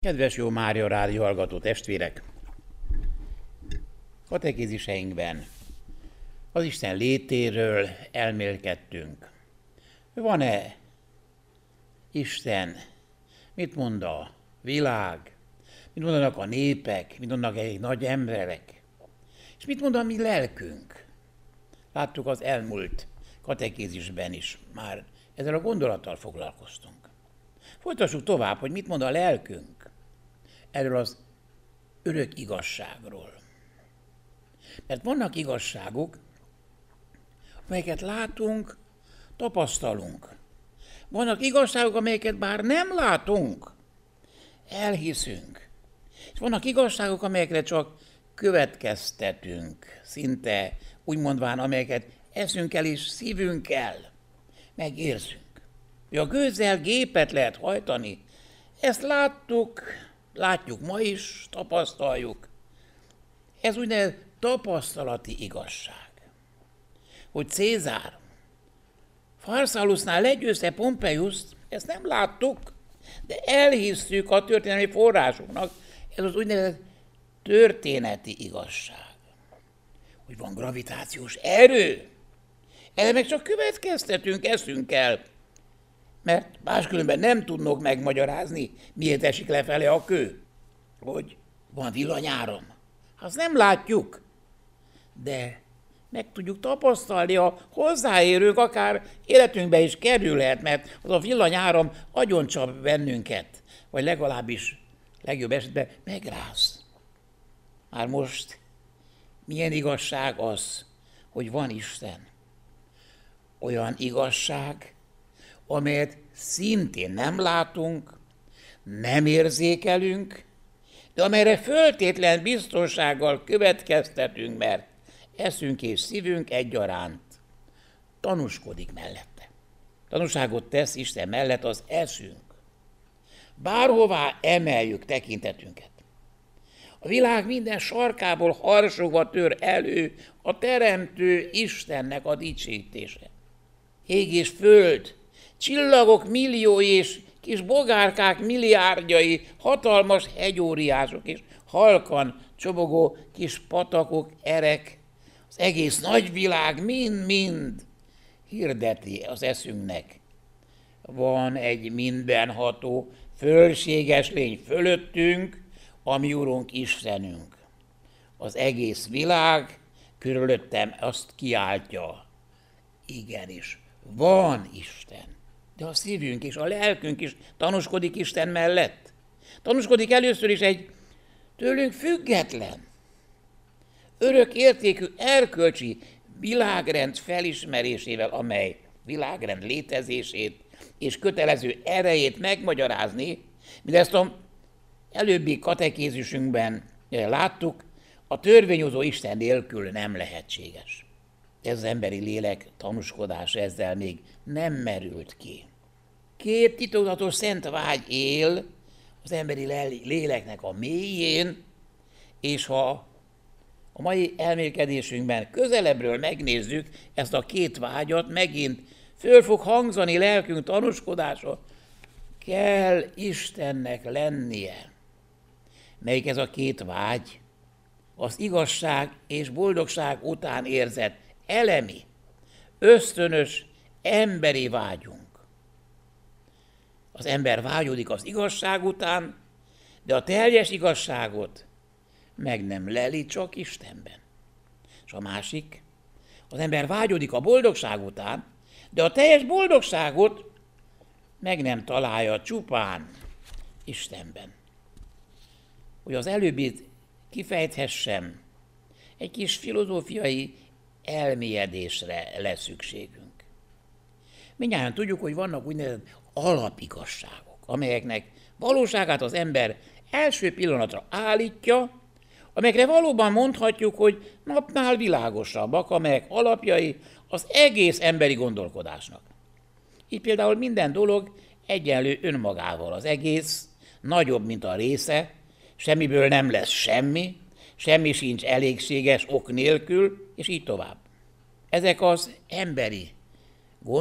Kedves Jó Mária Rádió hallgató testvérek! Katekéziseinkben az Isten létéről elmélkedtünk. Van-e Isten? Mit mond a világ? Mit mondanak a népek? Mit mondanak egy nagy emberek? És mit mond a mi lelkünk? Láttuk az elmúlt katekézisben is, már ezzel a gondolattal foglalkoztunk. Folytassuk tovább, hogy mit mond a lelkünk erről az örök igazságról. Mert vannak igazságok, amelyeket látunk, tapasztalunk. Vannak igazságok, amelyeket bár nem látunk, elhiszünk. És vannak igazságok, amelyekre csak következtetünk, szinte úgy mondván, amelyeket eszünkkel és szívünkkel megérzünk. Hogy a gőzzel gépet lehet hajtani, ezt látjuk ma is, tapasztaljuk. Ez úgynevezett tapasztalati igazság. Hogy Cézár Pharsalusnál legyőzte Pompeiuszt, ezt nem láttuk, de elhisszük a történelmi forrásoknak, ez az úgynevezett történeti igazság. Hogy van gravitációs erő, erre meg csak következtetünk eszünkkel, mert máskülönben nem tudnok megmagyarázni, miért esik lefele a kő. Hogy van villanyáram. Azt nem látjuk, de meg tudjuk tapasztalni, a hozzáérők akár életünkbe is kerülhet, mert az a villanyáram agyoncsap bennünket, vagy legalábbis legjobb esetben megráz. Már most milyen igazság az, hogy van Isten? Olyan igazság, amelyet szintén nem látunk, nem érzékelünk, de amelyre föltétlen biztonsággal következtetünk, mert eszünk és szívünk egyaránt tanúskodik mellette. Tanúságot tesz Isten mellett az eszünk. Bárhová emeljük tekintetünket. A világ minden sarkából harsogva tör elő a teremtő Istennek a dicsőítése. Ég és föld, csillagok milliói és kis bogárkák milliárdjai, hatalmas hegyóriások és halkan csobogó kis patakok, erek, az egész nagyvilág mind-mind hirdeti az eszünknek. Van egy mindenható, fölséges lény fölöttünk, a mi Urunk Istenünk. Az egész világ körülöttem azt kiáltja. Igenis, van Isten. De a szívünk és a lelkünk is tanúskodik Isten mellett. Tanúskodik először is egy tőlünk független, örök értékű erkölcsi világrend felismerésével, amely világrend létezését és kötelező erejét megmagyarázni, mindezt az előbbi katekézisünkben láttuk, a törvényhozó Isten nélkül nem lehetséges. Ez az emberi lélek tanúskodása ezzel még nem merült ki. Két titokzatos szent vágy él az emberi léleknek a mélyén, és ha a mai elmélkedésünkben közelebbről megnézzük ezt a két vágyat, megint föl fog hangzani lelkünk tanúskodása, kell Istennek lennie. Melyik ez a két vágy? Az igazság és boldogság után érzett elemi, ösztönös, emberi vágyunk. Az ember vágyodik az igazság után, de a teljes igazságot meg nem leli csak Istenben. És a másik, az ember vágyodik a boldogság után, de a teljes boldogságot meg nem találja csupán Istenben. Hogy az előbbit kifejthessem, egy kis filozófiai elmélyedésre lesz szükségünk. Mindjárt tudjuk, hogy vannak úgynevezett alapigazságok, amelyeknek valóságát az ember első pillanatra állítja, amelyekre valóban mondhatjuk, hogy napnál világosabbak, amelyek alapjai az egész emberi gondolkodásnak. Így például minden dolog egyenlő önmagával, az egész nagyobb, mint a része, semmiből nem lesz semmi, semmi sincs elégséges ok nélkül, és így tovább. Ezek az emberi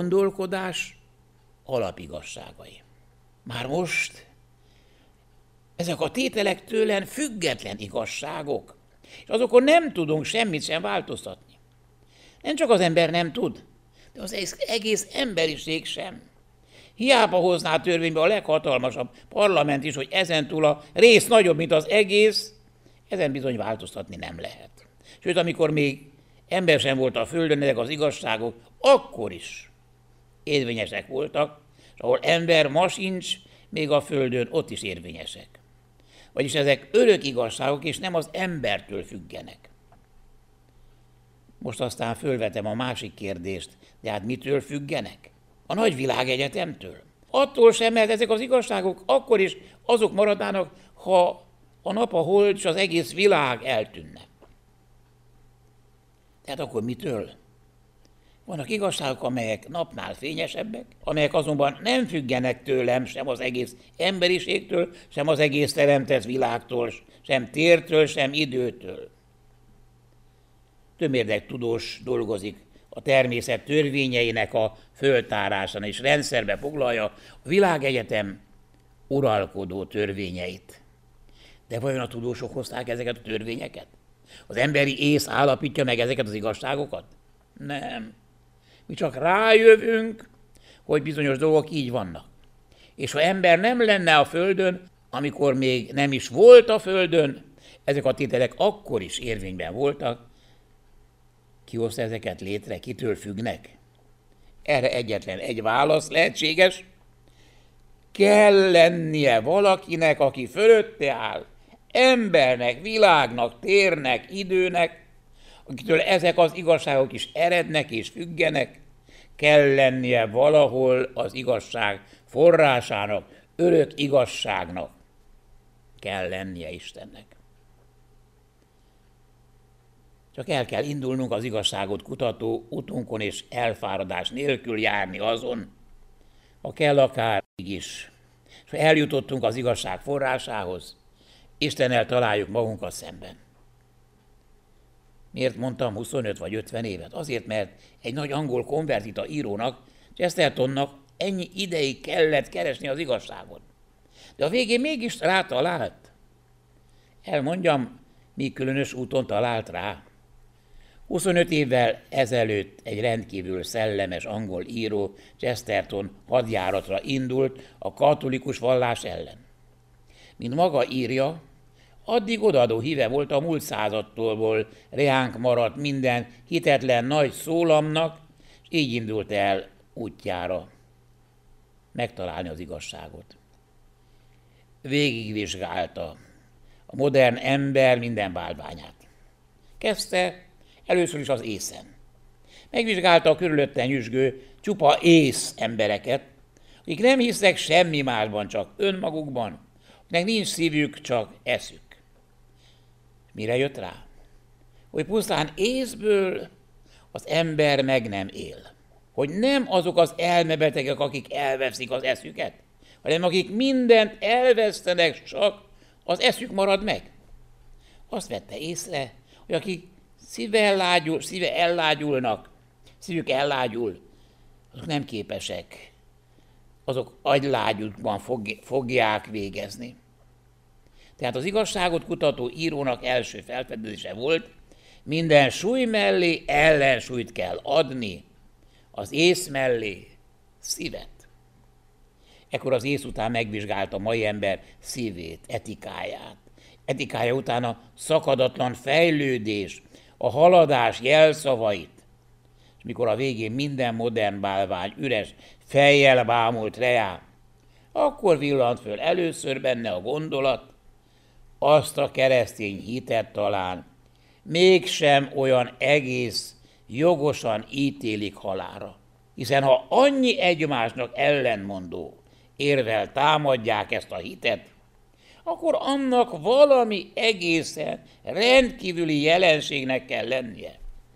gondolkodás alapigazságai. Már most Ezek a tételek tőlen független igazságok, és azokon nem tudunk semmit sem változtatni. Nem csak az ember nem tud, de az egész emberiség sem. Hiába hozná a törvénybe a leghatalmasabb parlament is, hogy ezentúl a rész nagyobb, mint az egész, ezen bizony változtatni nem lehet. Sőt, amikor még ember sem volt a földön, ezek az igazságok akkor is érvényesek voltak, és ahol ember ma sincs, még a földön ott is érvényesek. Vagyis ezek örök igazságok, és nem az embertől függenek. Most aztán fölvetem a másik kérdést, de hát mitől függenek? A nagy világegyetemtől. Attól sem, mert ezek az igazságok akkor is azok maradnának, ha a nap, a hold és az egész világ eltűnne. Tehát akkor mitől? Vannak igazságok, amelyek napnál fényesebbek, amelyek azonban nem függenek tőlem, sem az egész emberiségtől, sem az egész teremtett világtól, sem tértől, sem időtől. Tömérdek tudós dolgozik a természet törvényeinek a föltárásán, és rendszerbe foglalja a világegyetem uralkodó törvényeit. De vajon a tudósok hozták ezeket a törvényeket? Az emberi ész állapítja meg ezeket az igazságokat? Nem. Mi csak rájövünk, hogy bizonyos dolgok így vannak. És ha ember nem lenne a földön, amikor még nem is volt a földön, ezek a tételek akkor is érvényben voltak. Ki hozta ezeket létre? Kitől függnek? Erre egyetlen egy válasz lehetséges. Kell lennie valakinek, aki fölötte áll, embernek, világnak, térnek, időnek, akitől ezek az igazságok is erednek és függenek, kell lennie valahol az igazság forrásának, örök igazságnak. Kell lennie Istennek. Csak el kell indulnunk az igazságot kutató utunkon, és elfáradás nélkül járni azon, ha kell akár így is. És ha eljutottunk az igazság forrásához, Istennel találjuk magunkat szemben. Miért mondtam 25 vagy 50 évet? Azért, mert egy nagy angol konvertita írónak, Chestertonnak ennyi ideig kellett keresni az igazságot. De a végén mégis rátalált. Elmondjam, mi különös úton talált rá. 25 évvel ezelőtt egy rendkívül szellemes angol író, Chesterton hadjáratra indult a katolikus vallás ellen. Mint maga írja, addig odaadó híve volt a múlt századtól reánk maradt minden hitetlen nagy szólamnak, és így indult el útjára megtalálni az igazságot. Végigvizsgálta a modern ember minden bálványát. Kezdte először is az észen. Megvizsgálta a körülötte nyüzsgő, csupa ész embereket, akik nem hisznek semmi másban, csak önmagukban, akiknek nincs szívük, csak eszük. Mire jött rá? Hogy pusztán észből az ember meg nem él. Hogy nem azok az elmebetegek, akik elveszik az eszüket, hanem akik mindent elvesztenek, csak az eszük marad meg. Azt vette észre, hogy akik szívük ellágyul, azok nem képesek, azok agylágyukban fogják végezni. Tehát az igazságot kutató írónak első felfedezése volt, minden súly mellé ellensúlyt kell adni, az ész mellé szívet. Ekkor az ész után megvizsgálta a mai ember szívét, etikáját. Etikája után a szakadatlan fejlődés, a haladás jelszavait. És mikor a végén minden modern bálvány üres fejjel bámult reá, akkor villant föl először benne a gondolat, azt a keresztény hitet talán mégsem olyan egész jogosan ítélik halálra. Hiszen ha annyi egymásnak ellenmondó érvel támadják ezt a hitet, akkor annak valami egészen rendkívüli jelenségnek kell lennie.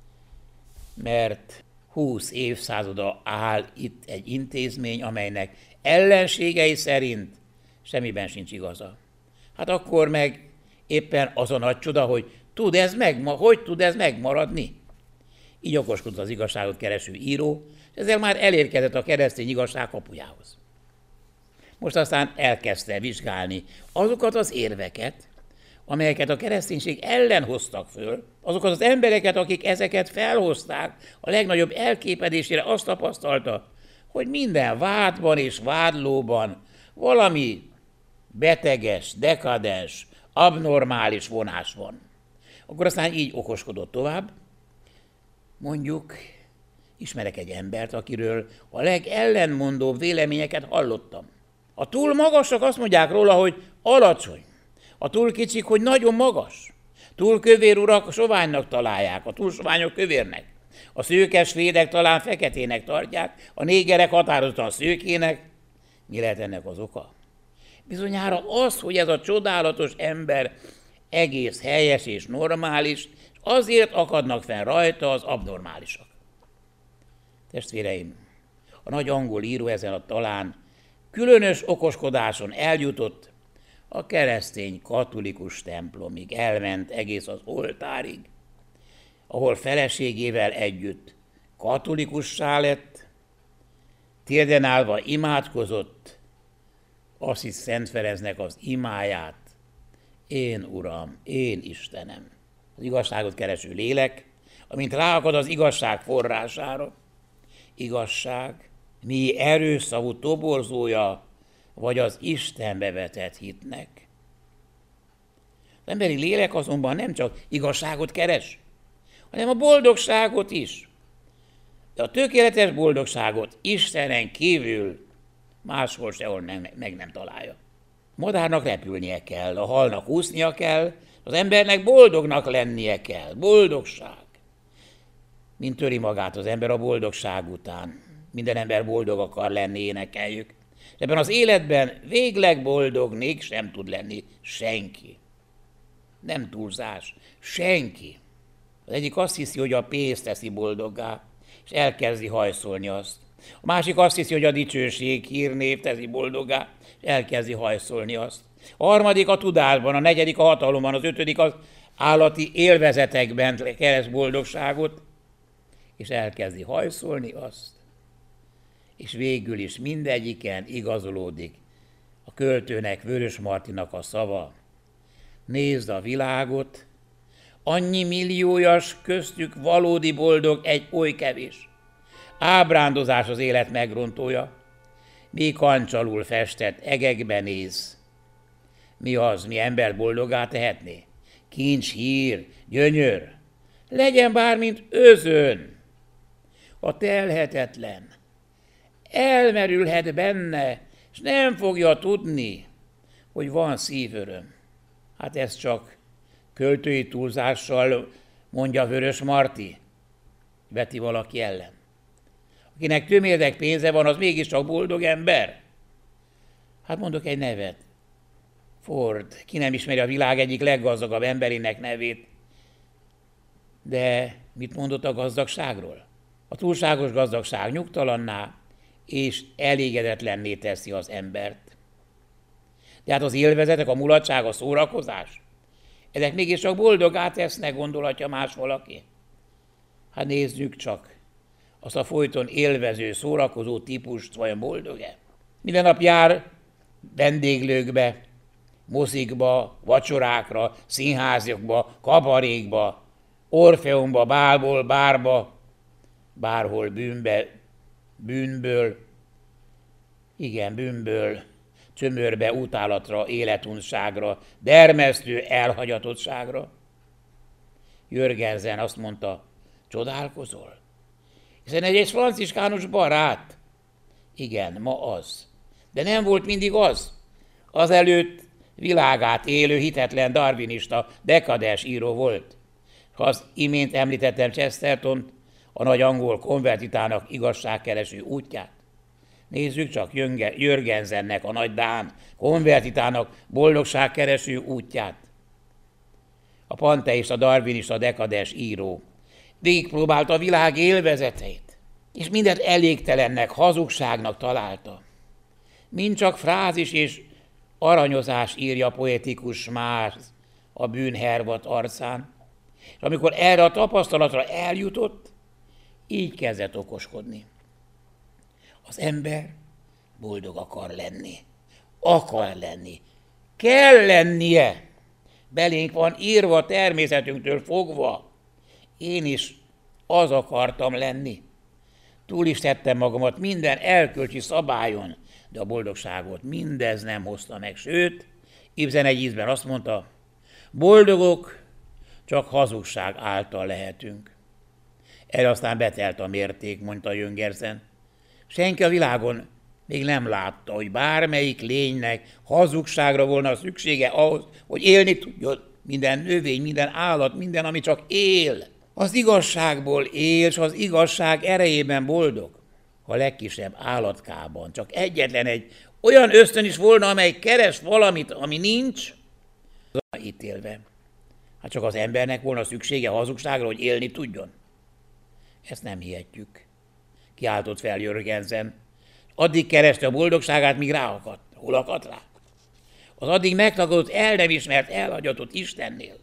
Mert 20 évszázada áll itt egy intézmény, amelynek ellenségei szerint semmiben sincs igaza. Hát akkor meg éppen az a nagy csoda, hogy hogy tud ez megmaradni? Így okoskodott az igazságot kereső író, és ezzel már elérkezett a keresztény igazság kapujához. Most aztán elkezdte vizsgálni azokat az érveket, amelyeket a kereszténység ellen hoztak föl, azokat az embereket, akik ezeket felhozták, a legnagyobb elképedésére azt tapasztalta, hogy minden vádban és vádlóban valami beteges, dekadens, abnormális vonás van. Akkor aztán így okoskodott tovább. Mondjuk, ismerek egy embert, akiről a legellenmondóbb véleményeket hallottam. A túl magasak azt mondják róla, hogy alacsony. A túl kicsik, hogy nagyon magas. Túl kövér urak soványnak találják, a túl soványok kövérnek. A szőkes svédek talán feketének tartják, a négerek határozottan szőkének. Mi lehet ennek az oka? Bizonyára az, hogy ez a csodálatos ember egész helyes és normális, és azért akadnak fenn rajta az abnormálisak. Testvéreim, a nagy angol író ezen a talán különös okoskodáson eljutott, a keresztény katolikus templomig, elment egész az oltárig, ahol feleségével együtt katolikussá lett, térden állva imádkozott, Assisi Szent Ferencnek az imáját. Én Uram, én Istenem. Az igazságot kereső lélek, amint ráakad az igazság forrására, igazság, mi erőszavú toborzója, vagy az Istenbe vetett hitnek. Az emberi lélek azonban nem csak igazságot keres, hanem a boldogságot is. De a tökéletes boldogságot Istenen kívül máshol sehol meg nem találja. Madárnak repülnie kell, a halnak úsznia kell, az embernek boldognak lennie kell. Boldogság. Mint töri magát az ember a boldogság után. Minden ember boldog akar lenni, énekeljük. Ebben az életben végleg boldog sem tud lenni senki. Nem túlzás, senki. Az egyik azt hiszi, hogy a pénz teszi boldoggá, és elkezdi hajszolni azt. A másik azt hiszi, hogy a dicsőség, hírnév teszi boldoggá, és elkezdi hajszolni azt. A harmadik a tudásban, a negyedik a hatalomban, az ötödik az állati élvezetekben keres boldogságot, és elkezdi hajszolni azt. És végül is mindegyiken igazolódik a költőnek, Vörösmartynak a szava. Nézd a világot, annyi milliójas, köztük valódi boldog egy oly kevés. Ábrándozás az élet megrontója, mi kancsalul festett egekbe néz. Mi az, mi ember boldogá tehetné? Kincs, hír, gyönyör, legyen bármint özön. A telhetetlen elmerülhet benne, és nem fogja tudni, hogy van szívöröm. Hát ez csak költői túlzással mondja Vörösmarty, veti valaki ellen. Akinek tömérdek pénze van, az mégiscsak boldog ember. Hát mondok egy nevet. Ford, ki nem ismeri a világ egyik leggazdagabb emberének nevét. De mit mondott a gazdagságról? A túlságos gazdagság nyugtalanná és elégedetlenné teszi az embert. De hát az élvezetek, a mulatság, a szórakozás, ezek mégiscsak boldoggá tesznek, gondolhatja más valaki. Hát nézzük csak azt a folyton élvező, szórakozó típust, vajon boldog-e? Minden nap jár vendéglőkbe, mozikba, vacsorákra, színházakba, kabarékba, Orfeumba, bálból, bárba, bárhol bűnből, csömörbe, utálatra, életunságra, dermesztő elhagyatottságra. Jörgensen azt mondta, csodálkozol? Hiszen egy franciskánus barát. Igen, ma az. De nem volt mindig az. Azelőtt világát élő, hitetlen darwinista, dekadens író volt. Ha az imént említettem Chestertont, a nagy angol konvertitának igazságkereső útját. Nézzük csak Jörgensennek, a nagy dán konvertitának boldogságkereső útját. A panteista, darwinista, dekadens író végigpróbálta a világ élvezeteit, és mindent elégtelennek, hazugságnak találta. Mind csak frázis és aranyozás írja poetikus más a bűnhervat arcán, és amikor erre a tapasztalatra eljutott, így kezdett okoskodni. Az ember boldog akar lenni. akar lenni. Kell lennie. Belénk van írva természetünktől fogva. Én is az akartam lenni. Túl is tettem magamat minden erkölcsi szabályon, de a boldogságot mindez nem hozta meg. Sőt, Ibsen egy ízben azt mondta, boldogok csak hazugság által lehetünk. Erre aztán betelt a mérték, mondta Jöngersen. Senki a világon még nem látta, hogy bármelyik lénynek hazugságra volna szüksége ahhoz, hogy élni tudjon. Minden növény, minden állat, minden, ami csak él. Az igazságból él, és az igazság erejében boldog. Ha a legkisebb állatkában csak egyetlen egy olyan ösztön is volna, amely keres valamit, ami nincs, az ítélve. Hát csak az embernek volna szüksége hazugságra, hogy élni tudjon. Ezt nem hihetjük. Kiáltott fel Jörgensen. Addig kereste a boldogságát, míg ráakadt. Hol akadt rá? Az addig megtagadott, el nem ismert, elhagyatott Istennél.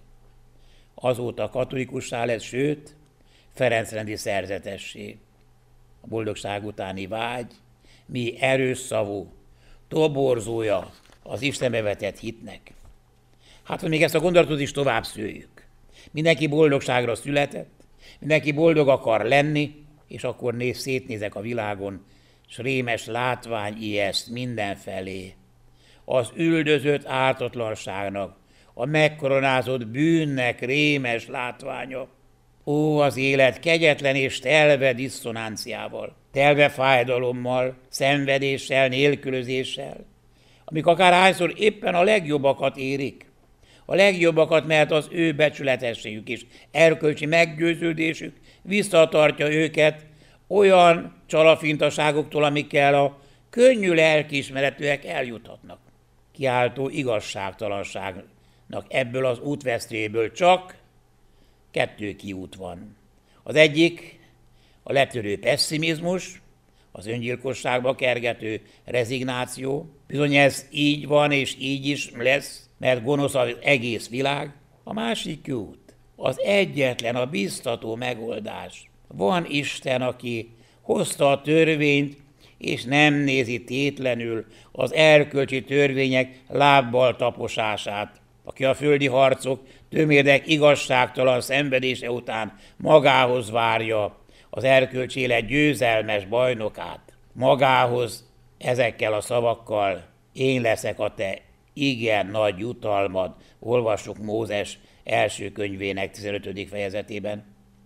Azóta katolikussá lett, sőt, Ferencrendi szerzetessé. A boldogság utáni vágy, mi erős szavú, toborzója az Istenbe vetett hitnek. Hát, hogy még ezt a gondolatot is tovább szőjük. Mindenki boldogságra született, mindenki boldog akar lenni, és akkor szétnézek a világon, s rémes látvány ijeszt mindenfelé. Az üldözött ártatlanságnak, a megkoronázott bűnnek rémes látványa. Ó, az élet kegyetlen és telve diszonanciával, telve fájdalommal, szenvedéssel, nélkülözéssel, amik akárhányszor éppen a legjobbakat érik. A legjobbakat, mert az ő becsületességük és erkölcsi meggyőződésük visszatartja őket olyan csalafintaságoktól, amikkel a könnyű lelkiismeretűek eljuthatnak. Kiáltó igazságtalanságnak ebből az útvesztőjéből csak kettő kiút van. Az egyik a letörő pesszimizmus, az öngyilkosságba kergető rezignáció. Bizony ez így van és így is lesz, mert gonosz az egész világ. A másik út, az egyetlen, a biztató megoldás. Van Isten, aki hozta a törvényt, és nem nézi tétlenül az erkölcsi törvények lábbal taposását, aki a földi harcok tömérdek igazságtalan szenvedése után magához várja az erkölcsi élet győzelmes bajnokát. Magához ezekkel a szavakkal: én leszek a te igen nagy jutalmad. Olvassuk Mózes első könyvének 15. fejezetében.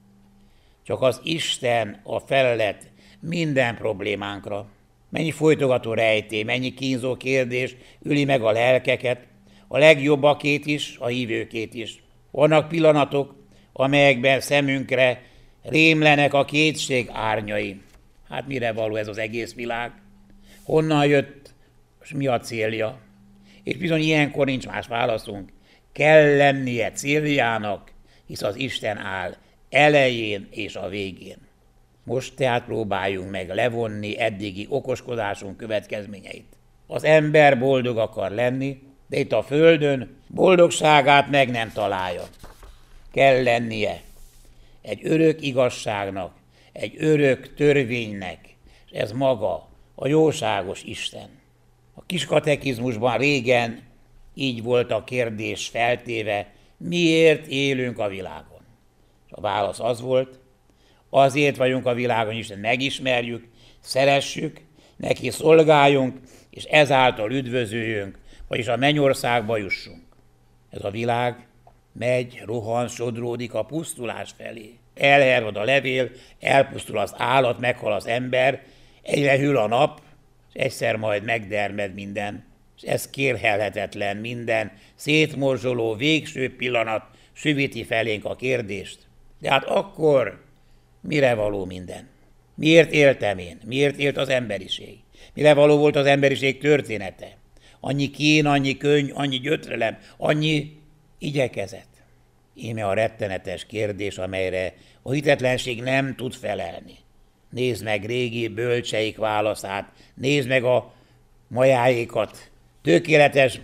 Csak az Isten a felelet minden problémánkra. Mennyi folytogató rejtély, mennyi kínzó kérdés üli meg a lelkeket, a legjobbakét is, a hívőkét is. Vannak pillanatok, amelyekben szemünkre rémlenek a kétség árnyai. Hát mire való ez az egész világ? Honnan jött, és mi a célja? És bizony ilyenkor nincs más válaszunk. Kell lennie céljának, hisz az Isten áll elején és a végén. Most tehát próbáljunk meg levonni eddigi okoskodásunk következményeit. Az ember boldog akar lenni, de itt a földön boldogságát meg nem találja. Kell lennie egy örök igazságnak, egy örök törvénynek, és ez maga a jóságos Isten. A kis katekizmusban régen így volt a kérdés feltéve, miért élünk a világon? És a válasz az volt, azért vagyunk a világon, Isten megismerjük, szeressük, neki szolgáljunk, és ezáltal üdvözöljünk, vagyis a mennyországba jussunk. Ez a világ megy, rohan, sodródik a pusztulás felé. Elhervad a levél, elpusztul az állat, meghal az ember, egyre hűl a nap, és egyszer majd megdermed minden. És ez kérhelhetetlen minden, szétmorzsoló végső pillanat süvíti felénk a kérdést. De hát akkor mire való minden? Miért éltem én? Miért élt az emberiség? Mire való volt az emberiség története? Annyi kín, annyi könny, annyi gyötrelem, annyi igyekezet. Íme a rettenetes kérdés, amelyre a hitetlenség nem tud felelni. Nézd meg régi bölcseik válaszát, nézd meg a majáékat. Tökéletes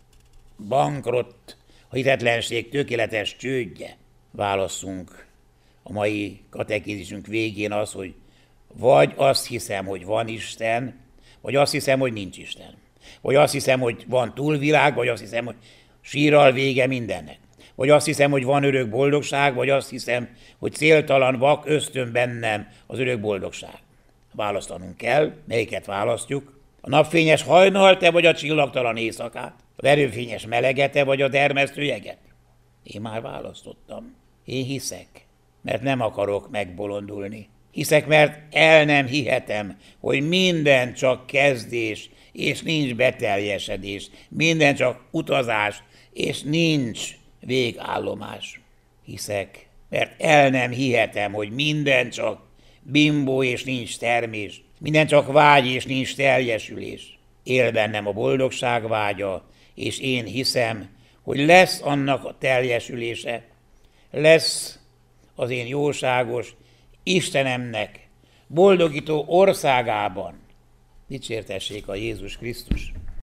bankrott, a hitetlenség tökéletes csődje. Válasszunk a mai katekizisünk végén az, hogy vagy azt hiszem, hogy van Isten, vagy azt hiszem, hogy nincs Isten. Vagy azt hiszem, hogy van túlvilág, vagy azt hiszem, hogy sírral vége mindennek. Vagy azt hiszem, hogy van örök boldogság, vagy azt hiszem, hogy céltalan vak ösztön bennem az örök boldogság. Választanunk kell, melyiket választjuk. A napfényes hajnal-e, vagy a csillagtalan éjszakát? Az erőfényes melegete, vagy a termesztő jeget? Én már választottam. Én hiszek, mert nem akarok megbolondulni. Hiszek, mert el nem hihetem, hogy minden csak kezdés, és nincs beteljesedés. Minden csak utazás, és nincs végállomás. Hiszek, mert el nem hihetem, hogy minden csak bimbó, és nincs termés. Minden csak vágy, és nincs teljesülés. Él bennem a boldogság vágya, és én hiszem, hogy lesz annak a teljesülése, lesz az én jóságos Istenemnek boldogító országában. Dicsértessék a Jézus Krisztus!